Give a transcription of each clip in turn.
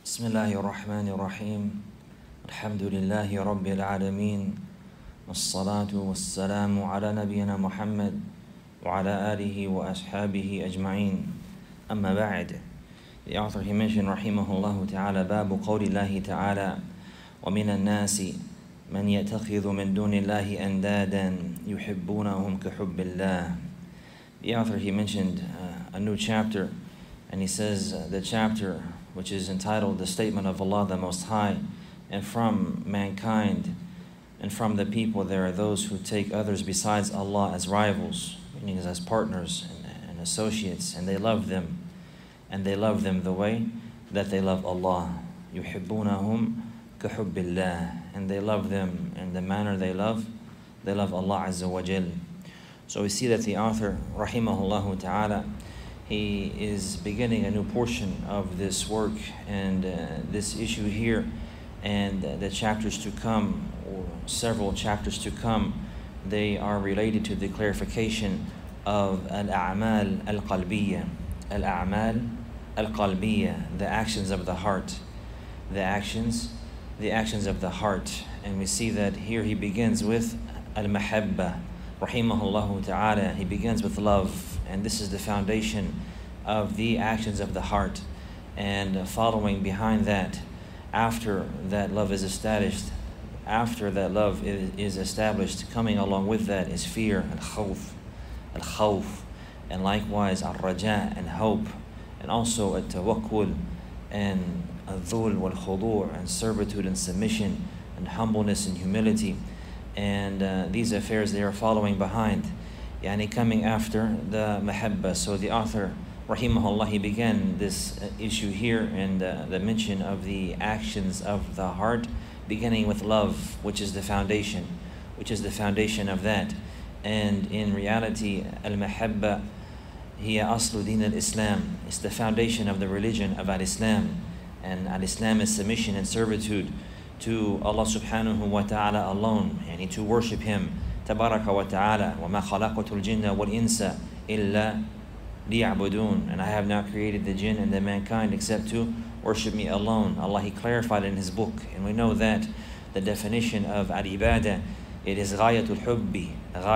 بسم الله الرحمن الرحيم الحمد لله رب العالمين والصلاة والسلام على نبينا محمد وعلى آله وأصحابه أجمعين أما بعد. The author he mentioned رحمه الله تعالى باب قول الله تعالى ومن الناس من يتخذ من دون الله أندادا يحبونهم كحب الله. The author he mentioned a new chapter, and he says the chapter which is entitled The Statement of Allah the Most High, and from mankind and from the people there are those who take others besides Allah as rivals, meaning as partners and associates, and they love them the way that they love Allah. يُحِبُّونَهُمْ كَحُبِّ اللَّهِ, and they love them in the manner they love Allah Azza wa Jal. So we see that the author, rahimahullah ta'ala, he is beginning a new portion of this work and this issue here, and the chapters to come, or several chapters to come, they are related to the clarification of al-a'mal al-qalbiyya. Al-a'mal al-qalbiyya, the actions of the heart. The actions of the heart. And we see that here he begins with al-mahabba. Rahimahullah ta'ala, he begins with love. And this is the foundation of the actions of the heart. And following behind that, after that love is established, coming along with that is fear, al-khawf, and likewise al-raja, and hope, and also al-tawakkul, and al-dhul wal-khudu', and servitude and submission, and humbleness and humility. And these affairs, they are following behind, coming after the mahabba. So the author, rahimahullah, he began this issue here and the mention of the actions of the heart, beginning with love, which is the foundation of that. And in reality, al-mahabba hiya aslu din al-Islam. It's the foundation of the religion of al-Islam. And al-Islam is submission and servitude to Allah subhanahu wa ta'ala alone, and to worship Him, tabaraka wa ta'ala. وَمَا خَلَقْتُ الْجِنَّ وَالْإِنسَ إِلَّا لِيَعْبُدُونَ. And I have not created the jinn and the mankind except to worship me alone. Allah, He clarified in His book, and we know that the definition of al-ibadah, it is غاية الحب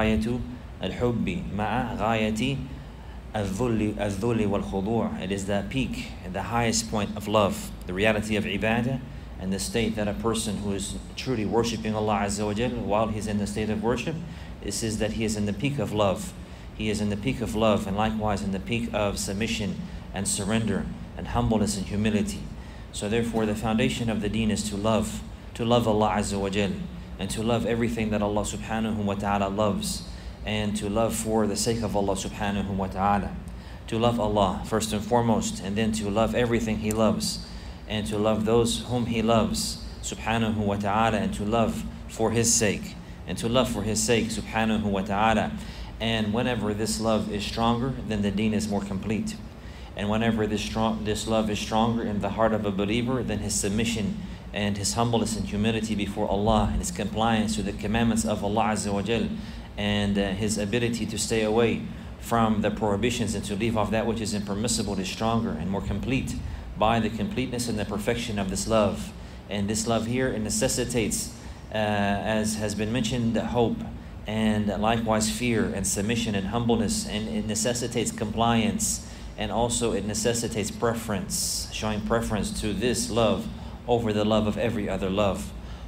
مع غاية الذل والخضوع. It is the peak and the highest point of love, the reality of ibadah, and the state that a person who is truly worshipping Allah Azza wa Jal, while he's in the state of worship, this is that he is in the peak of love. He is in the peak of love, and likewise in the peak of submission and surrender and humbleness and humility. So therefore the foundation of the deen is to love Allah Azza wa Jal, and to love everything that Allah subhanahu wa ta'ala loves, and to love for the sake of Allah subhanahu wa ta'ala. To love Allah first and foremost, and then to love everything He loves, and to love those whom He loves subhanahu wa ta'ala, and to love for His sake, subhanahu wa ta'ala. And whenever this love is stronger, then the deen is more complete. And whenever this love is stronger in the heart of a believer, then his submission and his humbleness and humility before Allah, and his compliance to the commandments of Allah Azza wa Jal, and his ability to stay away from the prohibitions and to leave off that which is impermissible is stronger and more complete by the completeness and the perfection of this love. And this love here, it necessitates, as has been mentioned, hope, and likewise fear and submission and humbleness, and it necessitates compliance, and also it necessitates preference, showing preference to this love over the love of every other love,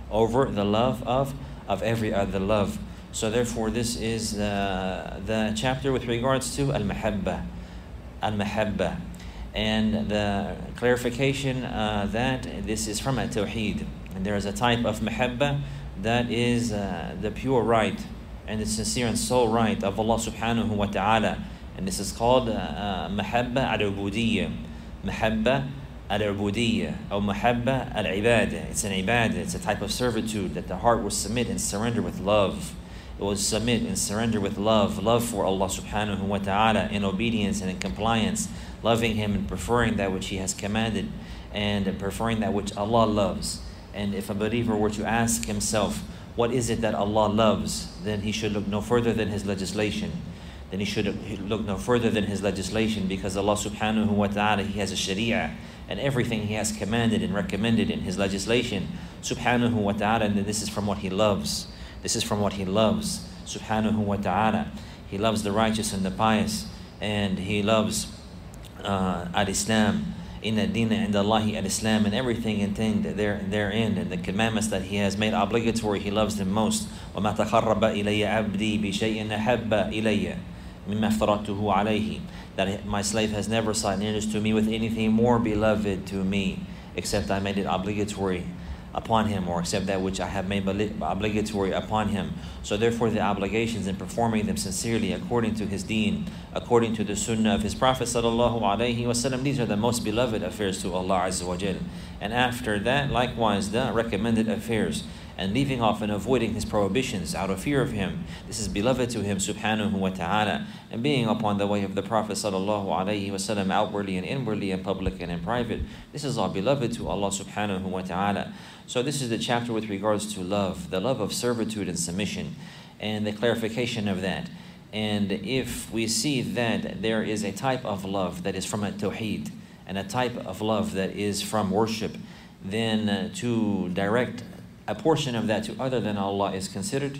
of every other love. So therefore this is the chapter with regards to al-mahabba. And the clarification that this is from at-tawheed. And there is a type of mahabba that is the pure right and the sincere and sole right of Allah subhanahu wa ta'ala. And this is called mahabba al-ubudiyya. Mahabba al-ubudiyya, or mahabba al-ibadah. It's an ibadah, it's a type of servitude that the heart will submit and surrender with love. It will submit and surrender with love for Allah subhanahu wa ta'ala, in obedience and in compliance, loving Him and preferring that which He has commanded, and preferring that which Allah loves. And if a believer were to ask himself, what is it that Allah loves? Then he should look no further than His legislation. Because Allah subhanahu wa ta'ala, He has a sharia, and everything He has commanded and recommended in His legislation, subhanahu wa ta'ala, and this is from what He loves. This is from what He loves, subhanahu wa ta'ala. He loves the righteous and the pious, and He loves al-Islam. Inna dina inda Allahi al-Islam, and everything contained therein, and the commandments that He has made obligatory, He loves them most. وَمَا تَقَرَّبَ إِلَيَّ عَبْدِي بِشَيْءٍ أَحَبَّ إِلَيَّ مِمَّا افترضته عَلَيْهِ, that my slave has never sought nearness to me with anything more beloved to me, except I made it obligatory upon him, or except that which I have made obligatory upon him. So therefore the obligations in performing them sincerely according to his deen, according to the sunnah of his Prophet sallallahu alaihi wasallam, these are the most beloved affairs to Allah Azza wa Jal. And after that, likewise the recommended affairs, and leaving off and avoiding His prohibitions out of fear of Him, this is beloved to Him subhanahu wa ta'ala. And being upon the way of the Prophet sallallahu alaihi wasallam, outwardly and inwardly, and public and in private, this is all beloved to Allah subhanahu wa ta'ala. So this is the chapter with regards to love, the love of servitude and submission, and the clarification of that. And if we see that there is a type of love that is from a tawheed, and a type of love that is from worship, then to direct a portion of that to other than Allah is considered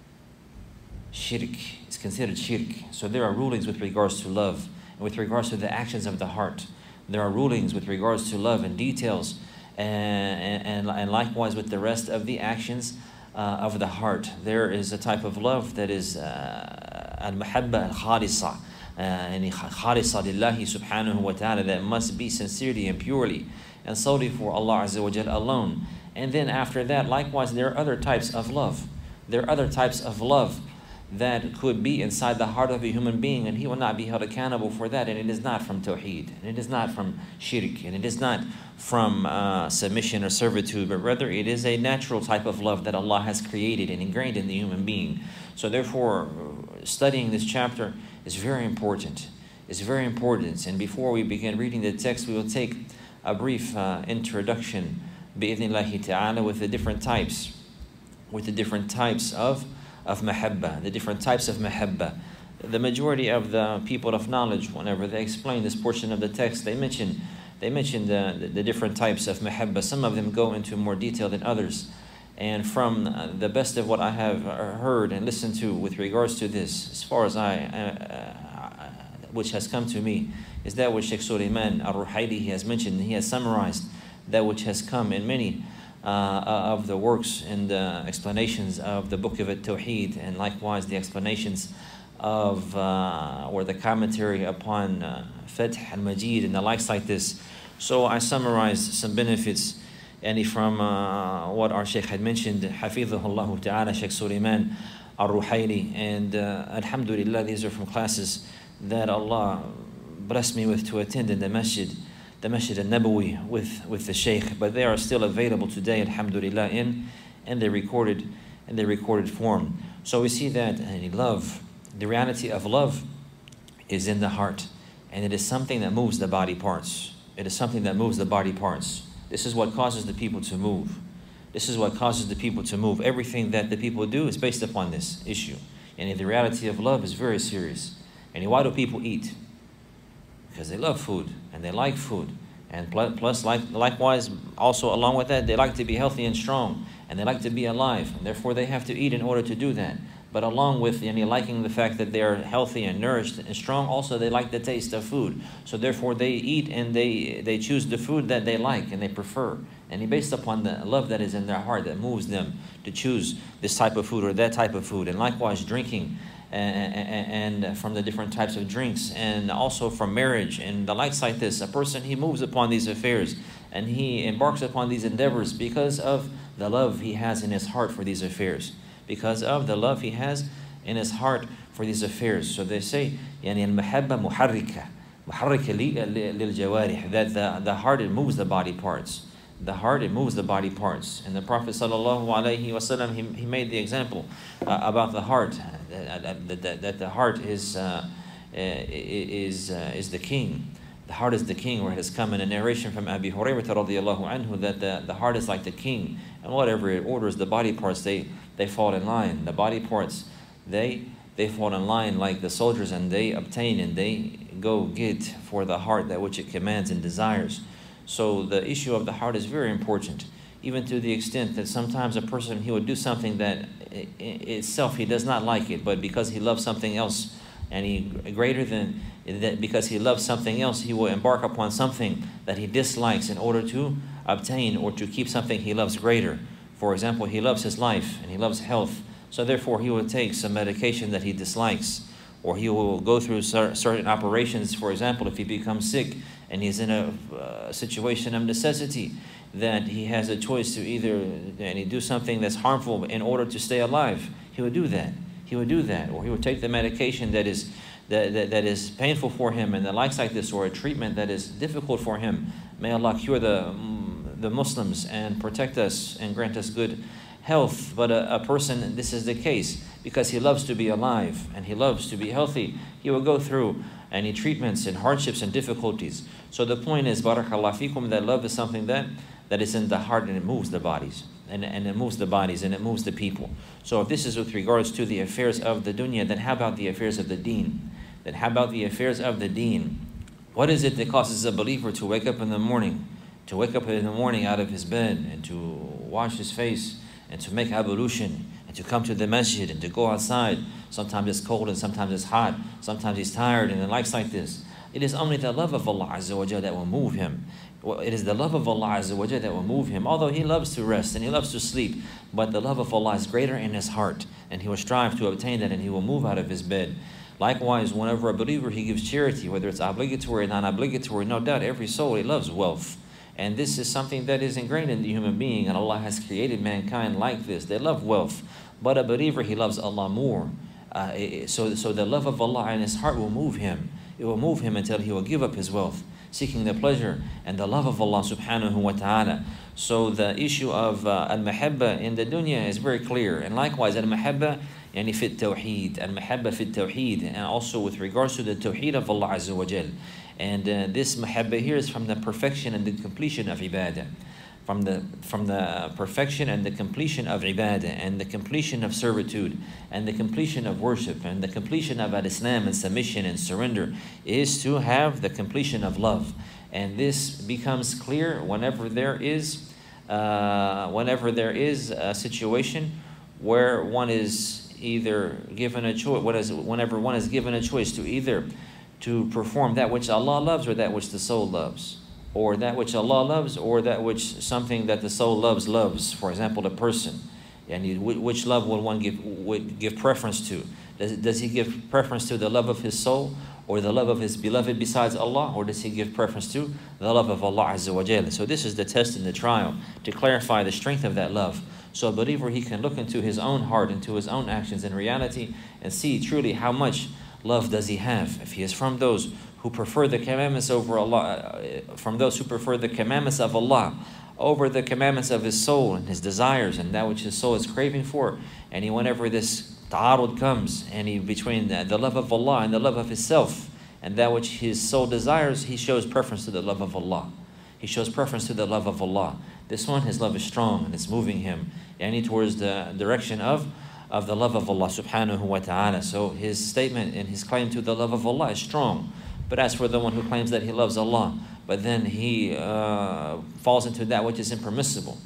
shirk. It's considered shirk. So there are rulings with regards to love, and with regards to the actions of the heart. There are rulings with regards to love and details, and likewise with the rest of the actions of the heart. There is a type of love that is al-mahabba al-khalisa, and khalisa lillahi subhanahu wa ta'ala, that must be sincerely and purely and solely for Allah Azza wa Jal alone. And then after that, likewise, there are other types of love. There are other types of love that could be inside the heart of a human being, and he will not be held accountable for that. And it is not from tawheed, and it is not from shirk, and it is not from submission or servitude, but rather it is a natural type of love that Allah has created and ingrained in the human being. So therefore, studying this chapter is very important. It's very important. And before we begin reading the text, we will take a brief introduction bi'idhnillahi ta'ala with the different types of mahabba, the different types of mahabba. The majority of the people of knowledge, whenever they explain this portion of the text, they mention the different types of mahabba. Some of them go into more detail than others. And from the best of what I have heard and listened to with regards to this, as far as which has come to me, is that which Sheikh Sulaiman al-Ruhaili has mentioned. He has summarized that which has come in many of the works and the explanations of the book of At-Tawheed, and likewise the explanations of or the commentary upon Fath al-Majid and the likes like this. So I summarized some benefits and from what our Sheikh had mentioned, Hafidhahullah Ta'ala, Sheikh Sulaiman al-Ruhaili, and alhamdulillah, these are from classes that Allah blessed me with to attend in the Masjid al-Nabawi with the Shaykh, but they are still available today, alhamdulillah, in the recorded form. So we see that love, the reality of love, is in the heart, and it is something that moves the body parts. It is something that moves the body parts. This is what causes the people to move. This is what causes the people to move. Everything that the people do is based upon this issue. And the reality of love is very serious. And why do people eat? Because they love food and they like food. And plus, likewise, also along with that, they like to be healthy and strong, and they like to be alive, and therefore they have to eat in order to do that. But along with liking the fact that they are healthy and nourished and strong, also they like the taste of food. So therefore they eat and they choose the food that they like and they prefer. And based upon the love that is in their heart that moves them to choose this type of food or that type of food. And likewise drinking and from the different types of drinks, and also from marriage and the likes like this. A person, he moves upon these affairs and he embarks upon these endeavors because of the love he has in his heart for these affairs. Because of the love he has in his heart for these affairs. So they say, al-mahabba muharrika lil-jawarih, that the heart, it moves the body parts. The heart, it moves the body parts. And the Prophet sallallahu alaihi wasallam, he made the example about the heart, that the heart is the king. The heart is the king, where it has come in a narration from Abi Hurairah radiallahu anhu that the heart is like the king, and whatever it orders, the body parts, they fall in line. The body parts, they fall in line like the soldiers, and they obtain and they go get for the heart that which it commands and desires. So the issue of the heart is very important, even to the extent that sometimes a person, he would do something that itself he does not like it, but because he loves something else, and because he loves something else, he will embark upon something that he dislikes in order to obtain or to keep something he loves greater. For example, he loves his life and he loves health, so therefore he will take some medication that he dislikes, or he will go through certain operations. For example, if he becomes sick and he's in a situation of necessity, that he has a choice to either do something that's harmful in order to stay alive, he would do that. Or he would take the medication that is painful for him and the likes like this, or a treatment that is difficult for him. May Allah cure the Muslims and protect us and grant us good health. But a person, this is the case, because he loves to be alive and he loves to be healthy, he will go through any treatments and hardships and difficulties. So the point is, barakallah fikum, that love is something that is in the heart, and it moves the bodies. And it moves the bodies, and it moves the people. So if this is with regards to the affairs of the dunya, then how about the affairs of the deen? What is it that causes a believer to wake up in the morning, out of his bed, and to wash his face, and to make ablution, and to come to the masjid, and to go outside? Sometimes it's cold, and sometimes it's hot. Sometimes he's tired, and the likes like this. It is only the love of Allah Azza wa Jalla that will move him. It is the love of Allah Azza wa Jalla that will move him. Although he loves to rest and he loves to sleep, but the love of Allah is greater in his heart, and he will strive to obtain that, and he will move out of his bed. Likewise, whenever a believer, he gives charity, whether it's obligatory or non-obligatory, no doubt every soul, he loves wealth. And this is something that is ingrained in the human being, and Allah has created mankind like this. They love wealth. But a believer, he loves Allah more. So the love of Allah in his heart will move him. It will move him until he will give up his wealth, seeking the pleasure and the love of Allah subhanahu wa ta'ala. So the issue of al-mahabba in the dunya is very clear. And likewise, al-mahabba yani fit tawheed, al-mahabba fit tawheed, and also with regards to the tawheed of Allah Azza wa Jal. And this mahabba here is from the perfection and the completion of ibadah. From the perfection and the completion of ibadah, and the completion of servitude, and the completion of worship, and the completion of al-Islam and submission and surrender, is to have the completion of love. And this becomes clear whenever there is a situation where one is either given a choice. Whenever one is given a choice to either to perform that which Allah loves or that which the soul loves, or that which Allah loves, or that which something that the soul loves. For example, the person, and which love will one give preference to? Does he give preference to the love of his soul, or the love of his beloved besides Allah, or does he give preference to the love of Allah Azza wa Jalla? So this is the test and the trial to clarify the strength of that love. So a believer, he can look into his own heart, into his own actions in reality, and see truly how much love does he have. If he is from those who prefer the commandments over Allah, from those who prefer the commandments of Allah over the commandments of his soul and his desires and that which his soul is craving for, and whenever this ta'arud comes, and between the love of Allah and the love of himself and that which his soul desires, he shows preference to the love of Allah. He shows preference to the love of Allah. This one, his love is strong, and it's moving him towards the direction of the love of Allah subhanahu wa ta'ala. So his statement and his claim to the love of Allah is strong. But as for the one who claims that he loves Allah, but then he falls into that which is impermissible,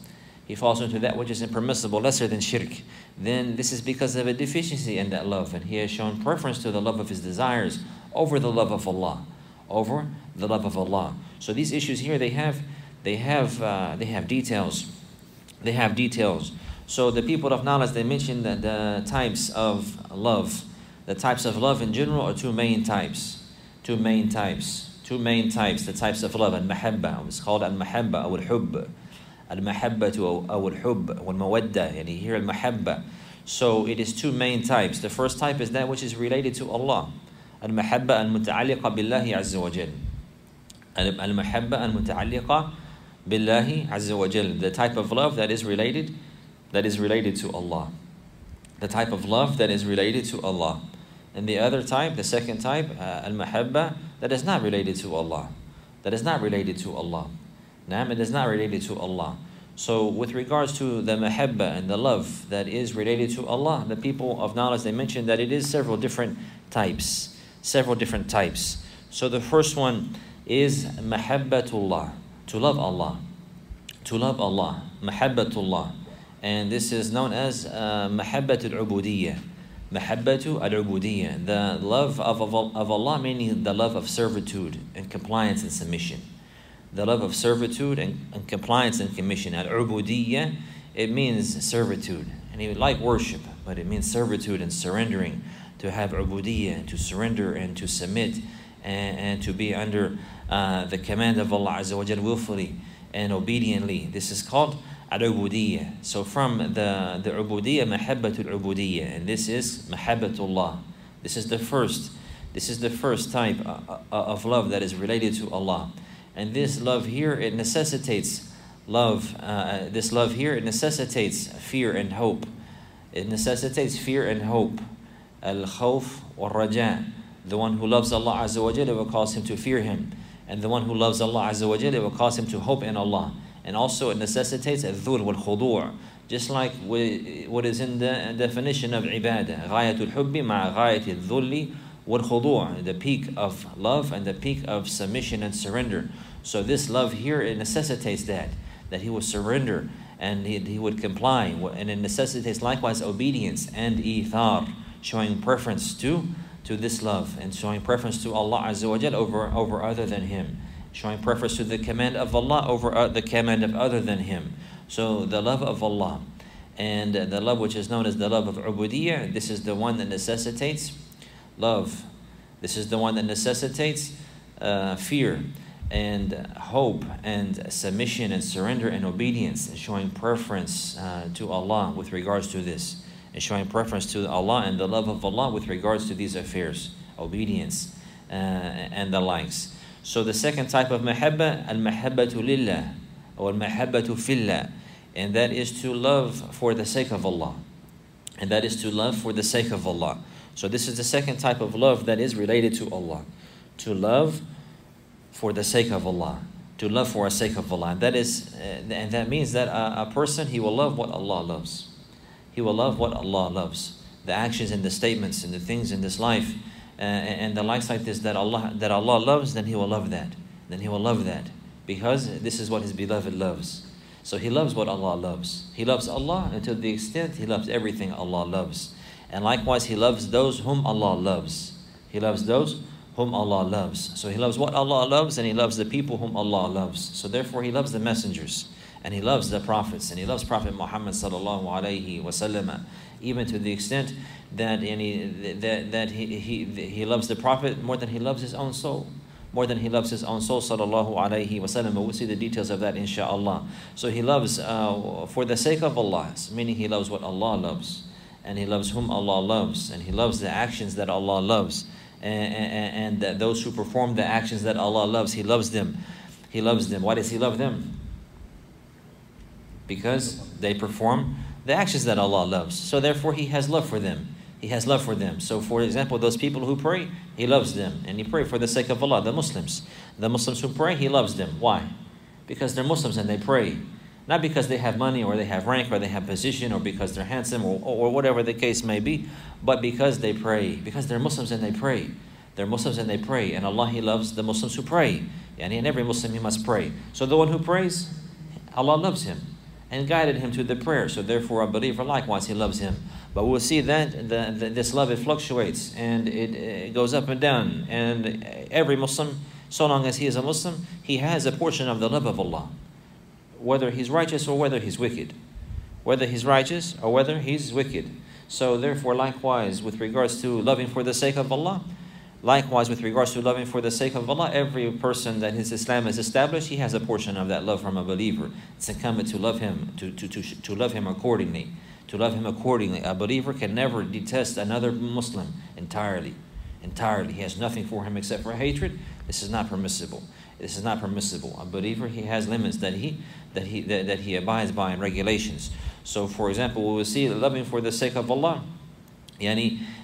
lesser than shirk, then this is because of a deficiency in that love, and he has shown preference to the love of his desires over the love of Allah, So these issues here, they have details. So the people of knowledge, they mentioned that the types of love in general are two main types. The types of love, al-mahabba, it's called al-mahabba or al-hubb. Al-mahabba or al-hubb, or al-mawadda, and here al-mahabba. So it is two main types. The first type is that which is related to Allah. Al-mahabba al-muta'alliqa billahi azza wa jal. Al-mahabba al-muta'alliqa billahi azza wa jal. The type of love that is related to Allah. The type of love that is related to Allah. And the other type, the second type, al-mahabba, that is not related to Allah. It is not related to Allah. So with regards to the mahabba and the love that is related to Allah, the people of knowledge, they mentioned that it is several different types. So the first one is mahabbatullah, to love Allah. To love Allah, mahabbatullah. And this is known as mahabbat al-ubudiyya. Mahabbatu al-ubudiyya, the love of Allah, meaning the love of servitude and compliance and submission. The love of servitude and compliance and commission. Al-ubudiyya, it means servitude. And even like worship, but it means servitude and surrendering. To have ubudiyya, to surrender and to submit and to be under the command of Allah Azza wa Jal willfully and obediently. This is called al-ubudiyya. So from the ubudiyya, mahabbatul ubudiyya, and this is mahabbatullah. This is the first type of love that is related to Allah. And this love here, it necessitates love. This love here, it necessitates fear and hope. It necessitates fear and hope. Al-khawf wal-raja. The one who loves Allah Azza wa Jalla will cause him to fear Him. And the one who loves Allah Azza wa Jalla will cause him to hope in Allah. And also it necessitates al-dhul wal-khudu'. Just like what is in the definition of ibadah. Ghayatul hubbi ma'a ghayatul dhulli wal-khudu'. The peak of love and the peak of submission and surrender. So this love here, it necessitates that he will surrender and he would comply. And it necessitates likewise obedience and ithar, showing preference to this love and showing preference to Allah Azza wa Jal over other than Him. Showing preference to the command of Allah over the command of other than Him. So the love of Allah and the love which is known as the love of ubudiyya, this is the one that necessitates love. This is the one that necessitates fear and hope and submission and surrender and obedience, and showing preference to Allah with regards to this, and showing preference to Allah and the love of Allah with regards to these affairs, obedience and the likes. So the second type of mahabba, al-mahabbatu lillah, or al-mahabbatu fillah, and that is to love for the sake of Allah. And that is to love for the sake of Allah. So this is the second type of love that is related to Allah. To love for the sake of Allah. To love for the sake of Allah. And that means that a person, he will love what Allah loves. He will love what Allah loves. The actions and the statements and the things in this life and the likes like this that Allah loves, then he will love that. Then he will love that. Because this is what his beloved loves. So he loves what Allah loves. He loves Allah and to the extent he loves everything Allah loves. And likewise he loves those whom Allah loves. He loves those whom Allah loves. So he loves what Allah loves, and he loves the people whom Allah loves. So therefore he loves the messengers, and he loves the prophets, and he loves Prophet Muhammad sallallahu alaihi wasallam, even to the extent that he loves the Prophet more than he loves his own soul. More than he loves his own soul, sallallahu alaihi wasallam. We'll see the details of that, inshaAllah. So he loves for the sake of Allah, meaning he loves what Allah loves, and he loves whom Allah loves, and he loves the actions that Allah loves, and those who perform the actions that Allah loves, he loves them. He loves them. Why does he love them? Because they perform the actions that Allah loves. So therefore he has love for them. He has love for them. So for example, those people who pray, he loves them. And he pray for the sake of Allah. The Muslims who pray, he loves them. Why? Because they're Muslims and they pray. Not because they have money or they have rank or they have position or because they're handsome or whatever the case may be, but because they pray. Because they're Muslims and they pray. They're Muslims and they pray. And Allah, he loves the Muslims who pray. And in every Muslim, he must pray. So the one who prays, Allah loves him and guided him to the prayer. So therefore a believer likewise, he loves him. But we'll see that this love, it fluctuates and it goes up and down. And every Muslim, so long as he is a Muslim, he has a portion of the love of Allah. Whether he's righteous or whether he's wicked. Whether he's righteous or whether he's wicked. So therefore likewise with regards to loving for the sake of Allah, likewise with regards to loving for the sake of Allah, every person that his Islam is established, he has a portion of that love from a believer. It's incumbent to love him, to love him accordingly. To love him accordingly. A believer can never detest another Muslim entirely. Entirely. He has nothing for him except for hatred. This is not permissible. This is not permissible. A believer, he has limits that he abides by and regulations. So for example, we will see loving for the sake of Allah. Yani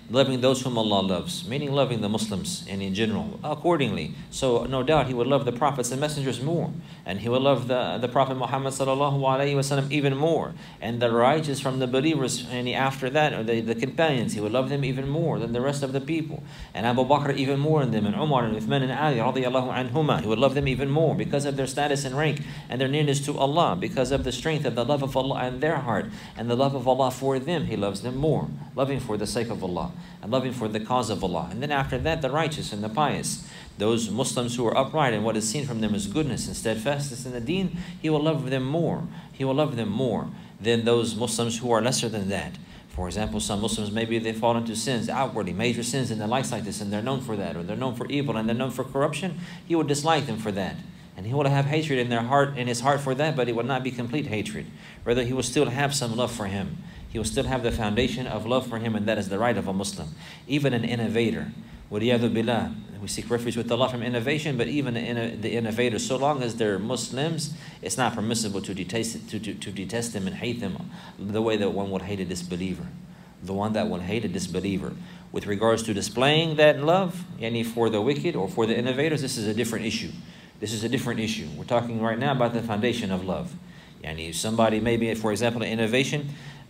loving those whom Allah loves, meaning loving the Muslims and in general, accordingly. So no doubt he would love the prophets and messengers more, and he would love the Prophet Muhammad sallallahu alaihi wasallam even more, and the righteous from the believers, and after that, or the companions, he would love them even more than the rest of the people, and Abu Bakr even more than them, and Umar and Uthman and Ali radiallahu anhuma, he would love them even more because of their status and rank and their nearness to Allah, because of the strength of the love of Allah in their heart and the love of Allah for them. He loves them more, loving for the sake of Allah and loving for the cause of Allah. And then after that, the righteous and the pious, those Muslims who are upright and what is seen from them is goodness and steadfastness in the deen, he will love them more. He will love them more than those Muslims who are lesser than that. For example, some Muslims, maybe they fall into sins outwardly, major sins and the likes like this, and they're known for that, or they're known for evil and they're known for corruption. He will dislike them for that. And he will have hatred in their heart, in his heart for that, but it will not be complete hatred. Rather, he will still have some love for him. He will still have the foundation of love for him, and that is the right of a Muslim. Even an innovator, وَلِيَذُ بِاللَّهِ, we seek refuge with Allah from innovation, but even the innovators, so long as they're Muslims, it's not permissible to detest them and hate them the way that one would hate a disbeliever. The one that would hate a disbeliever. With regards to displaying that love, yani for the wicked or for the innovators, this is a different issue. This is a different issue. We're talking right now about the foundation of love. Yani somebody, maybe, for example, an innovator,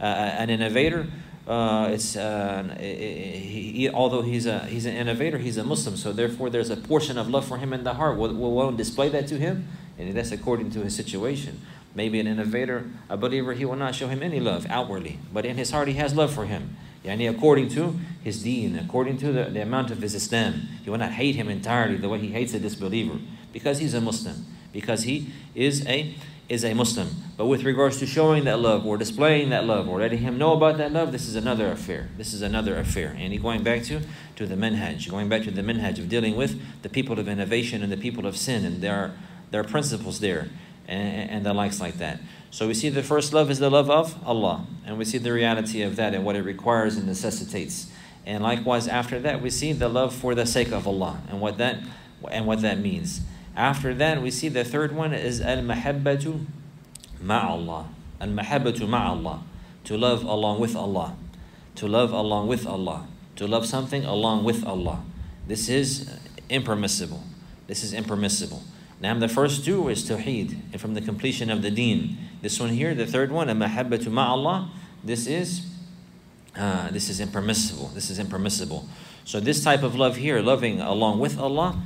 although he's an innovator, he's a Muslim, so therefore there's a portion of love for him in the heart. Will one display that to him? And that's according to his situation. Maybe an innovator, a believer, he will not show him any love outwardly, but in his heart he has love for him. Yani according to his deen, according to the amount of his Islam, he will not hate him entirely the way he hates a disbeliever, because he's a Muslim, because he is a Muslim. But with regards to showing that love or displaying that love or letting him know about that love, this is another affair. This is another affair. And he going back to the minhaj of dealing with the people of innovation and the people of sin, and there are principles there and the likes like that. So we see the first love is the love of Allah, and we see the reality of that and what it requires and necessitates. And likewise after that we see the love for the sake of Allah and what that means. After that we see the third one is al-mahabbatu ma'allah. Al-mahabbatu ma'allah, to love along with Allah. To love along with Allah. To love something along with Allah. This is impermissible. This is impermissible. Now the first two is tawheed, and from the completion of the deen. This one here, the third one, al-mahabbatu ma'allah, this is impermissible. This is impermissible. So this type of love here, loving along with Allah,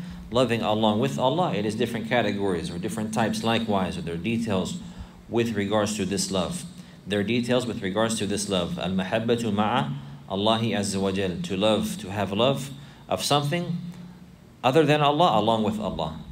it is different categories or different types likewise, or there are details with regards to this love. There are details with regards to this love. Al-mahabbatu ma'a Allahi azza wa jal, to love, to have love of something other than Allah along with Allah.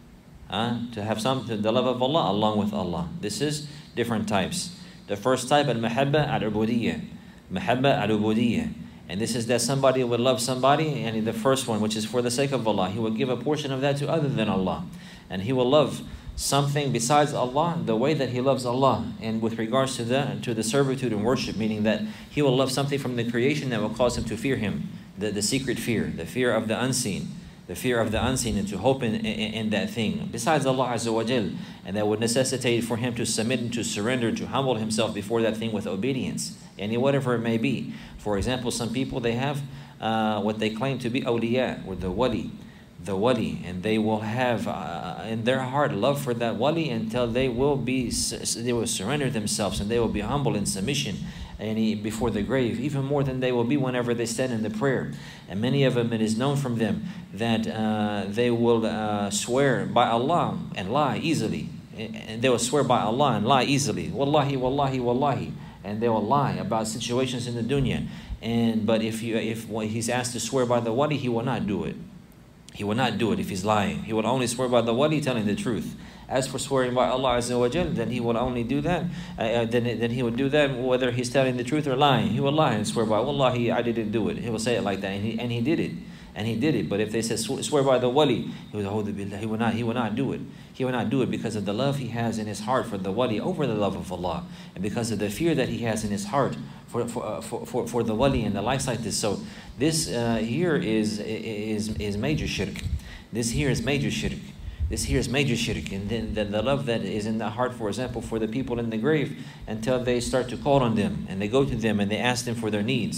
To have the love of Allah along with Allah. This is different types. The first type, al-mahabba al-ubudiyyah. Mahabba al-ubudiyyah. And this is that somebody would love somebody, and the first one, which is for the sake of Allah, he will give a portion of that to other than Allah. And he will love something besides Allah the way that he loves Allah. And with regards to the servitude and worship, meaning that he will love something from the creation that will cause him to fear him. The secret fear, the fear of the unseen. The fear of the unseen, and to hope in that thing besides Allah Azza wa Jal, and that would necessitate for him to submit and to surrender, to humble himself before that thing with obedience, and whatever it may be. For example, some people, they have what they claim to be awliya, or the wali, and they will have in their heart love for that wali until they will surrender themselves, and they will be humble in submission before the grave, even more than they will be whenever they stand in the prayer. And many of them, it is known from them that they will swear by Allah and lie easily. And they will swear by Allah and lie easily. Wallahi, wallahi, wallahi. And they will lie about situations in the dunya. But if he's asked to swear by the wali, he will not do it. He will not do it if he's lying. He will only swear by the wali telling the truth. As for swearing by Allah Azza wa Jal, then he will only do that. Then he would do that whether he's telling the truth or lying. He will lie and swear by, Wallahi, I didn't do it. He will say it like that, and he did it. And he did it. But if they said swear by the wali, he will not do it. He will not do it because of the love he has in his heart for the wali over the love of Allah, and because of the fear that he has in his heart for the wali and the likes like this. So this here is major shirk. This here is major shirk. This here is major shirk. And then the love that is in the heart, for example, for the people in the grave, until they start to call on them and they go to them and they ask them for their needs.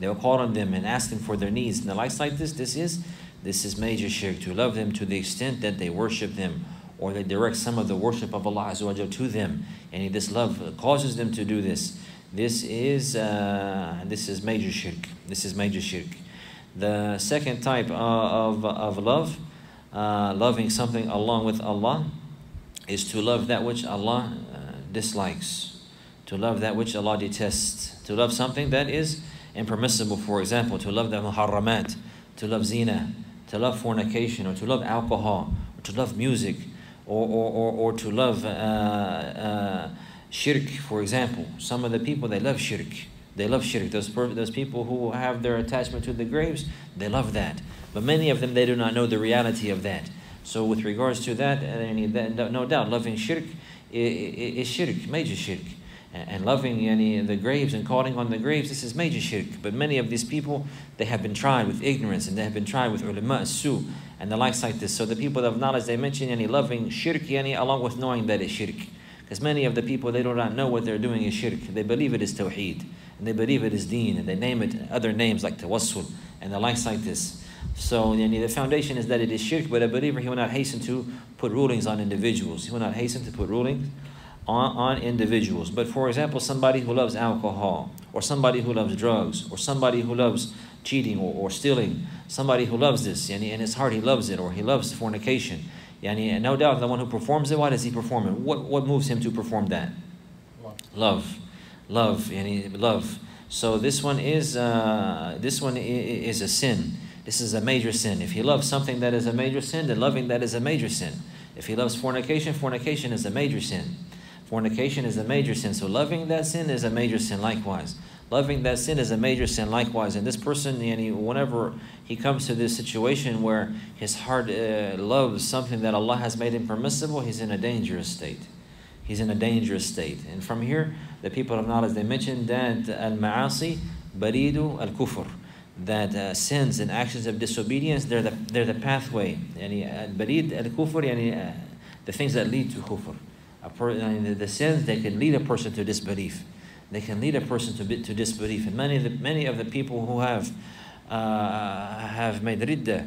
They will call on them and ask them for their needs and the likes like this. This is major shirk, to love them to the extent that they worship them, or they direct some of the worship of Allah Azza wa Jal to them, and this love causes them to do this. This is major shirk. This is major shirk. The second type of love, loving something along with Allah, is to love that which Allah dislikes, to love that which Allah detests, to love something that is impermissible. For example, to love the muharramat, to love zina, to love fornication, or to love alcohol, or to love music, or to love shirk. For example, some of the people, they love shirk. They love shirk. Those people who have their attachment to the graves, they love that. But many of them, they do not know the reality of that. So with regards to that, no doubt, loving shirk is shirk, major shirk. And loving the graves and calling on the graves, this is major shirk. But many of these people, they have been tried with ignorance, and they have been tried with ulama as-su and the likes like this. So the people of knowledge, they mention loving shirk along with knowing that it's shirk. Because many of the people, they do not know what they're doing is shirk. They believe it is tawheed, and they believe it is deen, and they name it other names like tawassul and the likes like this. So the foundation is that it is shirk, but a believer, he will not hasten to put rulings on individuals. He will not hasten to put rulings on individuals. But for example, somebody who loves alcohol, or somebody who loves drugs, or somebody who loves cheating or stealing, somebody who loves this, in his heart he loves it, or he loves fornication, and no doubt the one who performs it, why does he perform it? What moves him to perform that? Love. Love. So this one is a sin. This is a major sin. If he loves something that is a major sin, then loving that is a major sin. If he loves fornication, fornication is a major sin. Fornication is a major sin. So loving that sin is a major sin likewise. Loving that sin is a major sin likewise. And this person, whenever he comes to this situation where his heart loves something that Allah has made impermissible, he's in a dangerous state. He's in a dangerous state. And from here, the people of knowledge, they mentioned that al-ma'asi baridu al-kufr, that sins and actions of disobedience, they're the pathway. Barid al-kufr, the things that lead to kufr. The sins, they can lead a person to disbelief. They can lead a person to disbelief. And many of the people who have made ridda,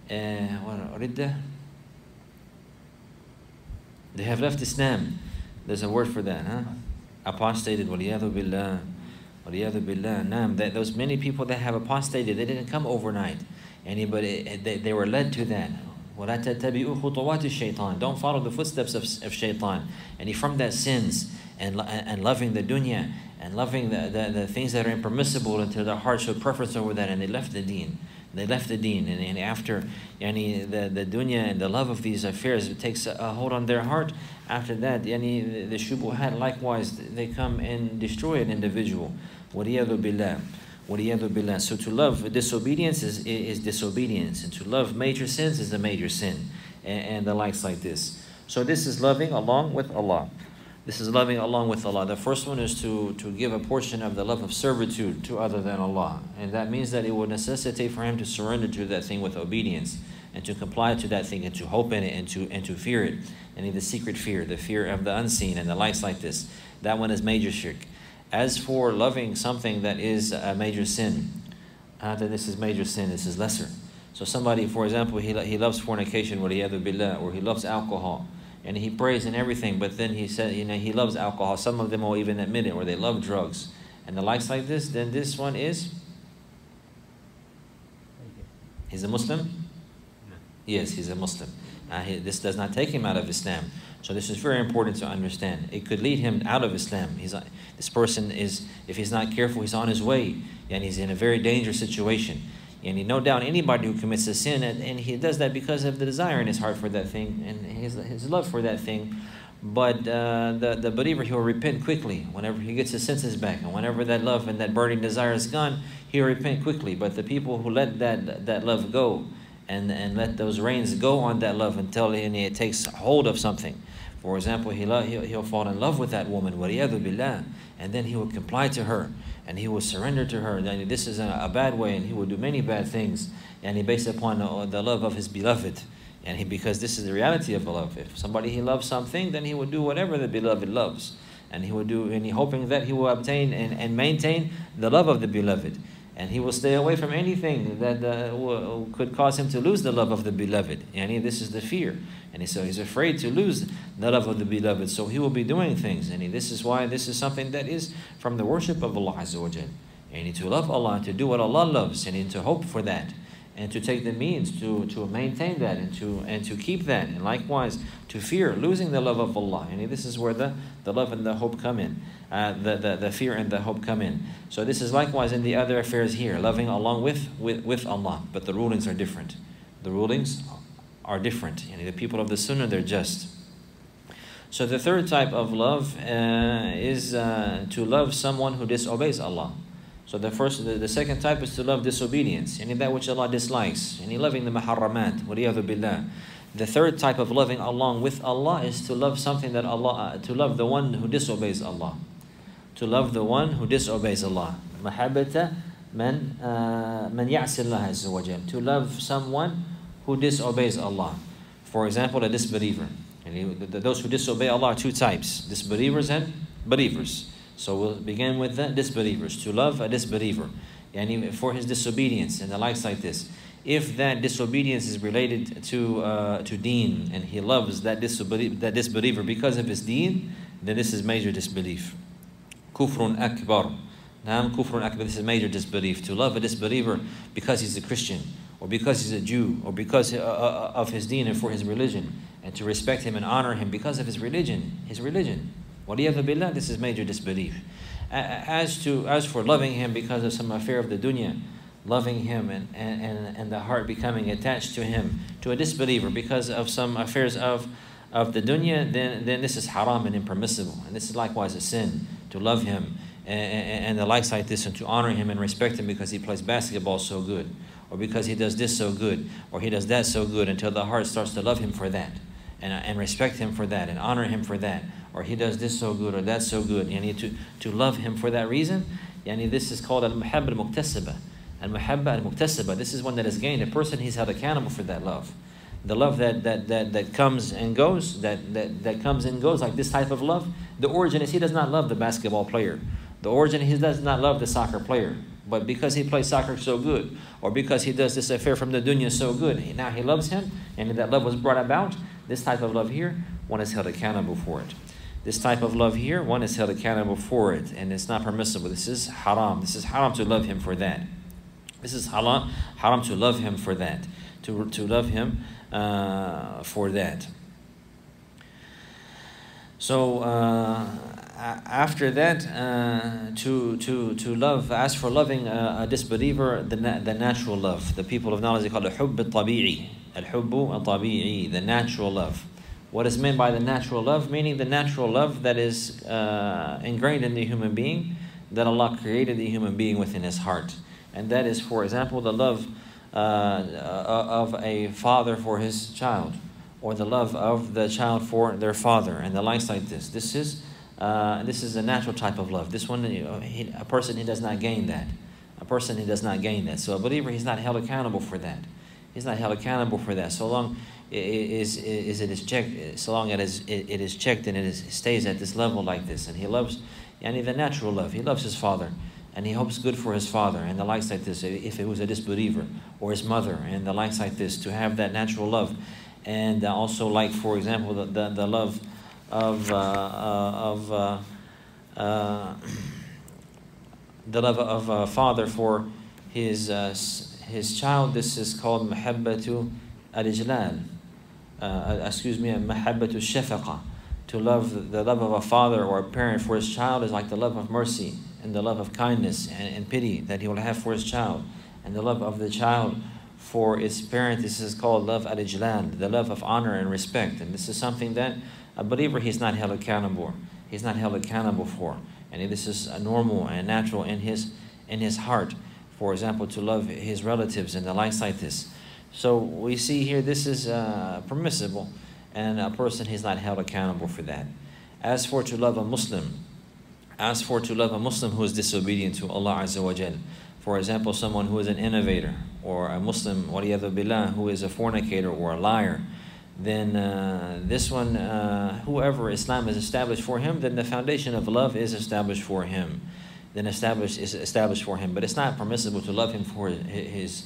they have left Islam. There's a word for that, huh? Apostated. Waliyadu billah. Waliyadu billah. Naam. Those many people that have apostated, they didn't come overnight. But they were led to that. وَلَا تَتَّبِعُوا خُطُوَاتِ الشَّيْطَانِ. Don't follow the footsteps of shaitan. And from that sins and loving the dunya and loving the things that are impermissible until their heart showed preference over that, and they left the deen. They left the deen, and after the dunya and the love of these affairs, it takes a hold on their heart. After that, the shubuhat, likewise, they come and destroy an individual. وَلِيَذُ بِاللَّهِ. وَلِيَذُ بِاللَّهِ. So to love disobedience is disobedience, and to love major sins is a major sin, and the likes like this. So this is loving along with Allah. This is loving along with Allah. The first one is to give a portion of the love of servitude to other than Allah. And that means that it will necessitate for him to surrender to that thing with obedience, and to comply to that thing, and to hope in it, and to fear it. And the secret fear, the fear of the unseen, and the likes like this. That one is major shirk. As for loving something that is a major sin, then this is major sin, this is lesser. So somebody, for example, he loves fornication, waliyadu billah, or he loves alcohol, and he prays and everything, but then he said, he loves alcohol. Some of them will even admit it, or they love drugs, and the likes like this. Then this one is, he's a Muslim? No. Yes, he's a Muslim. This does not take him out of Islam. So this is very important to understand. It could lead him out of Islam. This person is, if he's not careful, he's on his way, and he's in a very dangerous situation. And no doubt anybody who commits a sin, and he does that because of the desire in his heart for that thing, and his love for that thing. But the believer, he will repent quickly whenever he gets his senses back, and whenever that love and that burning desire is gone, he will repent quickly. But the people who let that love go, and let those reins go on that love until it takes hold of something. For example, he'll fall in love with that woman, waliyadu billah, and then he will comply to her, and he will surrender to her. And this is a bad way, and he will do many bad things, and he based upon the love of his beloved. Because this is the reality of love. If somebody he loves something, then he will do whatever the beloved loves, and he will do, and he hoping that he will obtain and maintain the love of the beloved. And he will stay away from anything that could cause him to lose the love of the beloved. And this is the fear. And so he's afraid to lose the love of the beloved. So he will be doing things. And this is why this is something that is from the worship of Allah Azza wa Jal. And to love Allah, to do what Allah loves, and to hope for that. And to take the means to maintain that and to keep that. And likewise, to fear losing the love of Allah. And this is where the love and the hope come in. The fear and the hope come in. So this is likewise in the other affairs here, loving along with Allah. But the rulings are different. The rulings are different. The people of the Sunnah, they're just. So the third type of love is to love someone who disobeys Allah. So the second type is to love disobedience, that which Allah dislikes, loving the muharramat, waliyadhu billah. The third type of loving along with Allah is to love something that to love the one who disobeys Allah. To love the one who disobeys Allah. Mahabbata man ya'si Allah azza wa jal. To love someone who disobeys Allah. For example, a disbeliever. Those who disobey Allah are two types, disbelievers and believers. So we'll begin with the disbelievers. To love a disbeliever, for his disobedience and the likes like this. If that disobedience is related to deen, and he loves that disbeliever because of his deen, then this is major disbelief. Kufrun akbar. Kufrun akbar. This is major disbelief. To love a disbeliever because he's a Christian, or because he's a Jew, or because of his deen and for his religion, and to respect him and honor him because of his religion. Waliyadhu billah, this is major disbelief. As for loving him because of some affair of the dunya, loving him and the heart becoming attached to him, to a disbeliever because of some affairs of the dunya, then this is haram and impermissible. And this is likewise a sin, to love him and the likes like this, and to honor him and respect him because he plays basketball so good, or because he does this so good, or he does that so good, until the heart starts to love him for that, and respect him for that, and honor him for that, or he does this so good or that so good. To love him for that reason, this is called al-muhabba al-muktasaba. Al-muhabba al-muktasaba. This is one that is gained. A person, he's held accountable for that love. The love that comes and goes, that comes and goes, like this type of love. The origin is he does not love the basketball player. The origin, he does not love the soccer player. But because he plays soccer so good, or because he does this affair from the dunya so good, now he loves him, and that love was brought about. This type of love here, one is held accountable for it. This type of love here, one is held accountable for it, and it's not permissible. This is haram. This is haram to love him for that. This is haram to love him for that. To love him for that. So after that, to love, as for loving a disbeliever, the natural love. The people of knowledge, they call it hubb al-tabi'i. Al-hubbu al-tabi'i, the natural love. What is meant by the natural love? Meaning the natural love that is ingrained in the human being, that Allah created the human being within his heart. And that is, for example, the love of a father for his child, or the love of the child for their father, and the likes like this. This is a natural type of love. This one, a person, he does not gain that. A person, he does not gain that. So a believer, he's not held accountable for that. He's not held accountable for that. So long it is checked, so long it is checked and it stays at this level like this, and he loves, the natural love. He loves his father, and he hopes good for his father, and the likes like this. If it was a disbeliever, or his mother, and the likes like this, to have that natural love, and also, like, for example, the love of a father for his child. This is called mahabbatu al-ijlal. Mahabbatu al-shafaqa. To love, the love of a father or a parent for his child is like the love of mercy and the love of kindness and pity that he will have for his child. And the love of the child for its parent, this is called love al-ijlal, the love of honor and respect. And this is something that a believer, he's not held accountable. He's not held accountable for. And this is normal and natural in his heart. For example, to love his relatives and the likes like this. So we see here this is permissible, and a person, he's not held accountable for that. As for to love a Muslim who is disobedient to Allah Azza wa Jal, for example, someone who is an innovator, or a Muslim, waliyadhu billah, who is a fornicator or a liar, then this one, whoever Islam is established for him, then the foundation of love is established for him. then is established for him. But it's not permissible to love him for his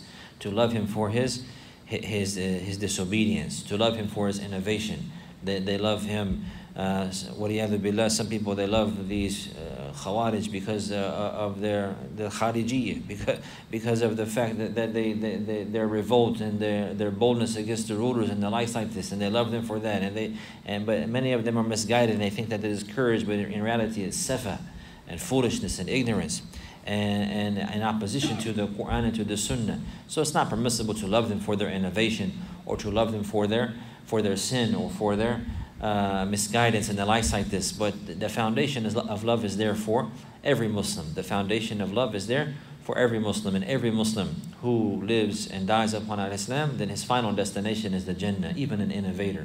disobedience, to love him for his innovation. They love him. Some people, they love these Khawarij because of the Kharijiyya, because of the fact that their revolt and their boldness against the rulers and the likes like this, and they love them for that. But many of them are misguided and they think that it is courage, but in reality it's safa and foolishness and ignorance, and in opposition to the Quran and to the Sunnah. So it's not permissible to love them for their innovation, or to love them for their sin, or for their misguidance and the likes like this. But the foundation of love is there for every Muslim. The foundation of love is there for every Muslim, and every Muslim who lives and dies upon al-Islam, then his final destination is the Jannah. Even an innovator,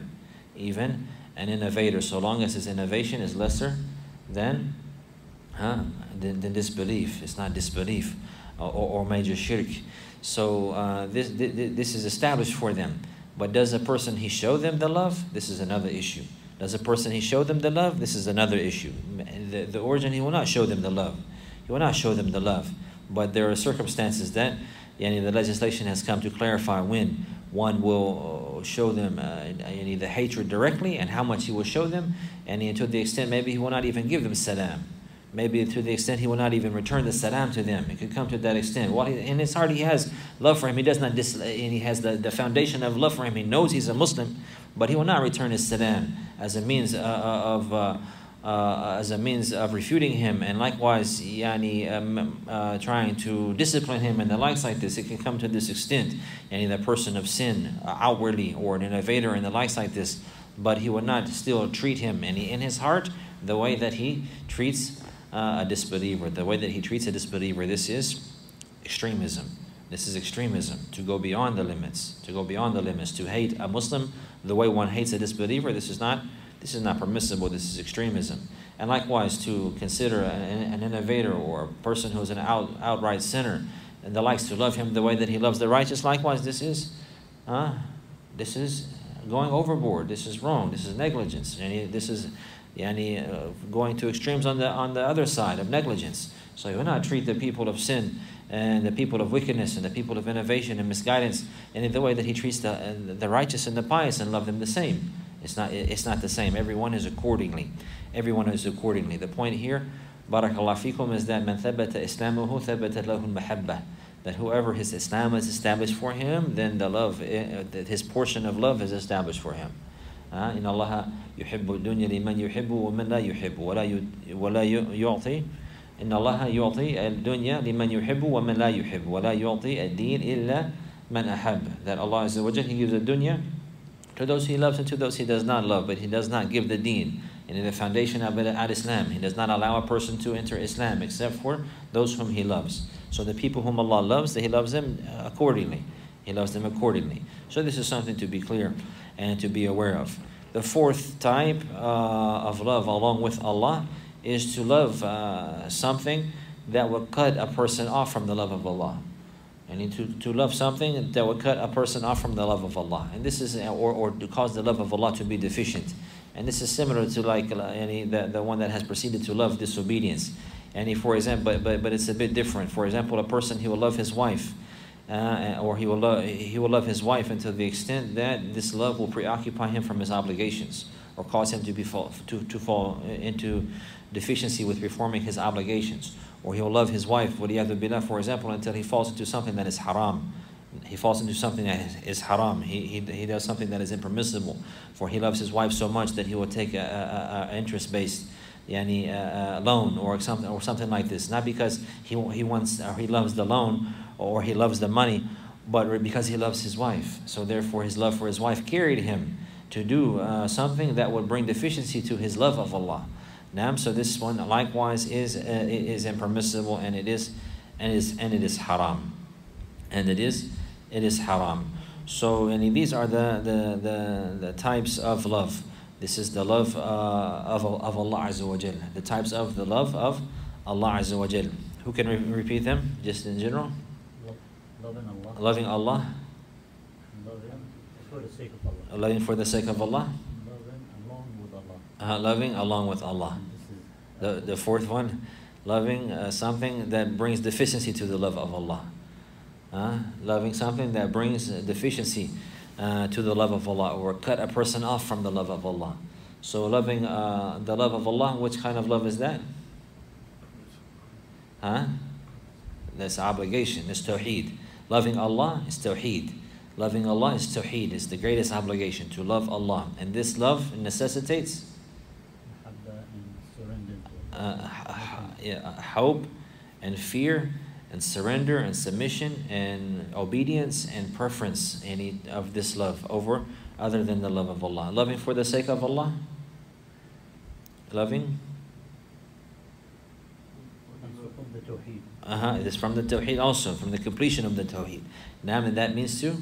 so long as his innovation is lesser than disbelief. It's not disbelief or major shirk. So this is established for them. But does a person, he show them the love? This is another issue. Does a person, he show them the love? This is another issue. The origin, he will not show them the love. He will not show them the love. But there are circumstances that the legislation has come to clarify when one will show them the hatred directly, and how much he will show them, and to the extent maybe he will not even give them salam. Maybe to the extent he will not even return the salam to them. It could come to that extent. In his heart he has love for him. He does not and he has the foundation of love for him. He knows he's a Muslim, but he will not return his salam as a means of refuting him, and likewise trying to discipline him and the likes like this. It can come to this extent. The person of sin outwardly, or an innovator and the likes like this, but he will not still treat him in his heart the way that he treats a disbeliever. The way that he treats a disbeliever, this is extremism. This is extremism, to go beyond the limits, to hate a Muslim the way one hates a disbeliever. This is not permissible. This is extremism. And likewise, to consider an innovator or a person who is an outright sinner and the likes, to love him the way that he loves the righteous. Likewise, this is going overboard. This is wrong. This is negligence. And this is going to extremes on the other side of negligence. So you will not treat the people of sin and the people of wickedness and the people of innovation and misguidance in the way that he treats the righteous and the pious, and love them the same. It's not the same. Everyone is accordingly. The point here, barakallahu fikum, is that man thabata islamuhu thabatat lahu al-mahabbah, that whoever his Islam is established for him, then the love, his portion of love is established for him. إن الله يحب الدنيا لمن يحب ومن لا يحب ولا يعطي إن الله يعطي الدنيا لمن يحب ومن لا يحب ولا يعطي الدين إلا من أحب. That Allah Azza wa Jalla, he gives the dunya to those he loves and to those he does not love, but he does not give the deen. And in the foundation of Islam, he does not allow a person to enter Islam except for those whom he loves. So the people whom Allah loves, that he loves them accordingly. So this is something to be clear and to be aware of. The fourth type of love along with Allah is to love something that will cut a person off from the love of Allah. And to love something that will cut a person off from the love of Allah. And this is, or to cause the love of Allah to be deficient. And this is similar to the one that has proceeded to love disobedience. And for example, but it's a bit different. For example, a person, he will love his wife. Or he will love his wife until the extent that this love will preoccupy him from his obligations, or cause him to fall into deficiency with performing his obligations. Or he will love his wife, for example, until he falls into something that is haram. He falls into something that is haram. He does something that is impermissible. For he loves his wife so much that he will take a interest-based loan or something like this. Not because he wants, or he loves the loan, or he loves the money, but because he loves his wife. So therefore his love for his wife carried him to do something that would bring deficiency to his love of Allah. So this one likewise is impermissible, and it is haram. It is haram. So these are the types of love. This is the love of Allah Azza wa Jal. The types of the love of Allah Azza wa Jal. Who can repeat them just in general? Loving Allah. Loving for the sake of Allah. Loving along with Allah. The fourth one, Loving something that brings deficiency to the love of Allah. Loving something that brings deficiency to the love of Allah, or cut a person off from the love of Allah. So loving the love of Allah, which kind of love is that? That's obligation, it's tawheed. Loving Allah is tawheed. Loving Allah is tawheed, it's the greatest obligation, to love Allah. And this love necessitates hope and fear and surrender and submission and obedience and preference of this love over other than the love of Allah. Loving for the sake of Allah. Loving. It is from the tawheed also, from the completion of the tawheed. Now, and that means to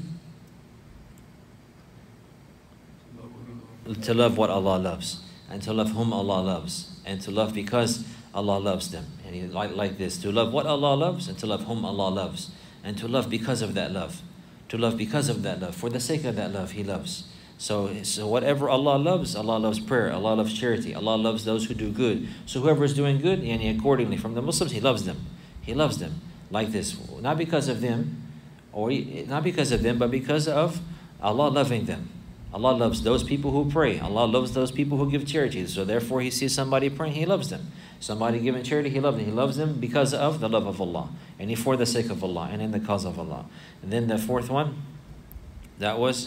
love what Allah loves, and to love whom Allah loves, and to love because Allah loves them. And he like this, to love what Allah loves and to love whom Allah loves, and to love because of that love, to love because of that love, for the sake of that love He loves. So whatever Allah loves prayer, Allah loves charity, Allah loves those who do good. So whoever is doing good, and accordingly from the Muslims, He loves them. He loves them like this, not because of them, but because of Allah loving them. Allah loves those people who pray. Allah loves those people who give charity. So therefore He sees somebody praying, He loves them. Somebody giving charity, He loves them. He loves them because of the love of Allah, and for the sake of Allah, and in the cause of Allah. And then the fourth one, that was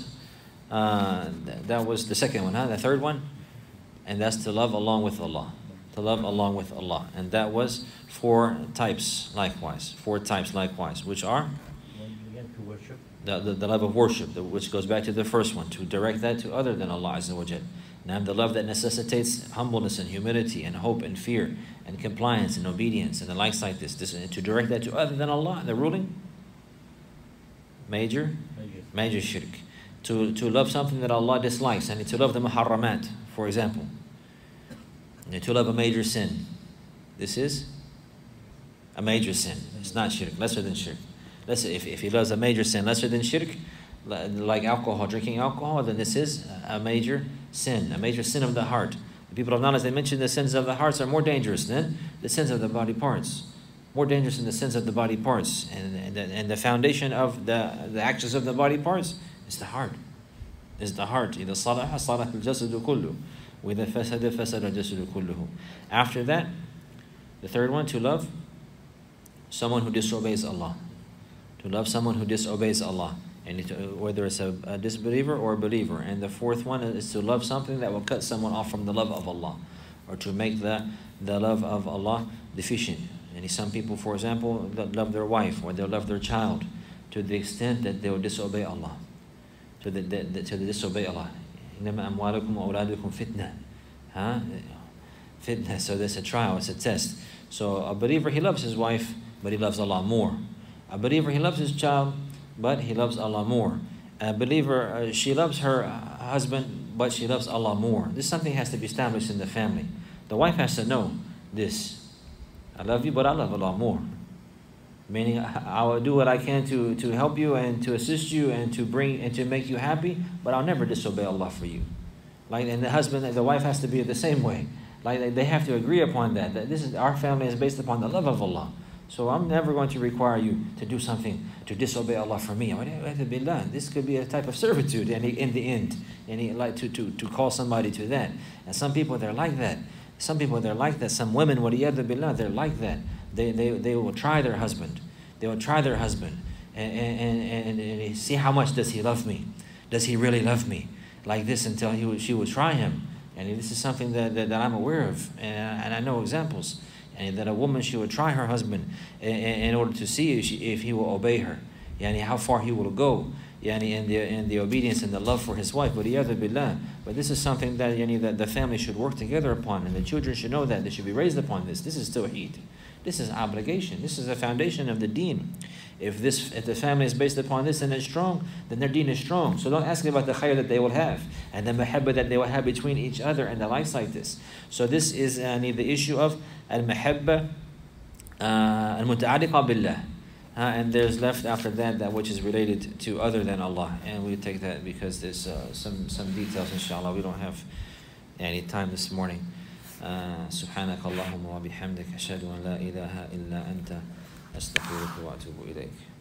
the second one, The third one, and that's to love along with Allah. To love along with Allah. And that was four types likewise, which are the love of worship, which goes back to the first one, to direct that to other than Allah Azza wa Jal. Now the love that necessitates humbleness and humility and hope and fear and compliance and obedience and the likes like this, to direct that to other than Allah, the ruling, major shirk. To love something that Allah dislikes, and to love the muharramat, for example. And to love a major sin. This is a major sin. It's not shirk, lesser than shirk. Let's say if he loves a major sin lesser than shirk, like alcohol, drinking alcohol, then this is a major sin of the heart. The people of knowledge, they mention the sins of the hearts are more dangerous than the sins of the body parts. More dangerous than the sins of the body parts. And the foundation of the actions of the body parts is the heart. إِذَا صَلَحَ صَلَحَ الْجَسَدُ كُلُّهُ وَإِذَا فَسَدَ فَسَدَ الْجَسَدُ كُلُّهُ. After that, the third one, to love someone who disobeys Allah. To love someone who disobeys Allah, and whether it's a disbeliever or a believer. And the fourth one is to love something that will cut someone off from the love of Allah, or to make the love of Allah deficient. And some people, for example, that love their wife or they love their child to the extent that they will disobey Allah. To disobey Allah. إِنَّمَا أَمْوَالُكُمْ وَأَوْلَادُكُمْ فِتْنَةً. Fitna, so there's a trial, it's a test. So a believer, he loves his wife, but he loves Allah more. A believer, he loves his child, but he loves Allah more. A believer, she loves her husband, but she loves Allah more. This is something that has to be established in the family. The wife has to know this. I love you, but I love Allah more. Meaning, I will do what I can to help you and to assist you and to make you happy, but I'll never disobey Allah for you. And the husband and the wife has to be the same way. They have to agree upon that our family is based upon the love of Allah. So I'm never going to require you to do something to disobey Allah for me. This could be a type of servitude in the end. And to call somebody to that. And some people, they're like that. Some women, they're like that. They will try their husband. And see how much does he love me. Does he really love me? Like this, until she will try him. And this is something that I'm aware of. And I know examples. And that a woman, she would try her husband in order to see if he will obey her, how far he will go, in the obedience and the love for his wife. But this is something that the family should work together upon, and the children should know that they should be raised upon this. This is tawheed. This is obligation. This is the foundation of the deen. If the family is based upon this and it's strong, then their deen is strong. So don't ask me about the khair that they will have and the mahabba that they will have between each other and the likes like this. So this is the issue of al-mahabba al-muta'alliqa billah. And there's left after that which is related to other than Allah. And we take that because there's some details, inshallah. We don't have any time this morning. سبحانك اللهم وبحمدك أشهد أن لا إله إلا أنت أستغفرك وأتوب إليك.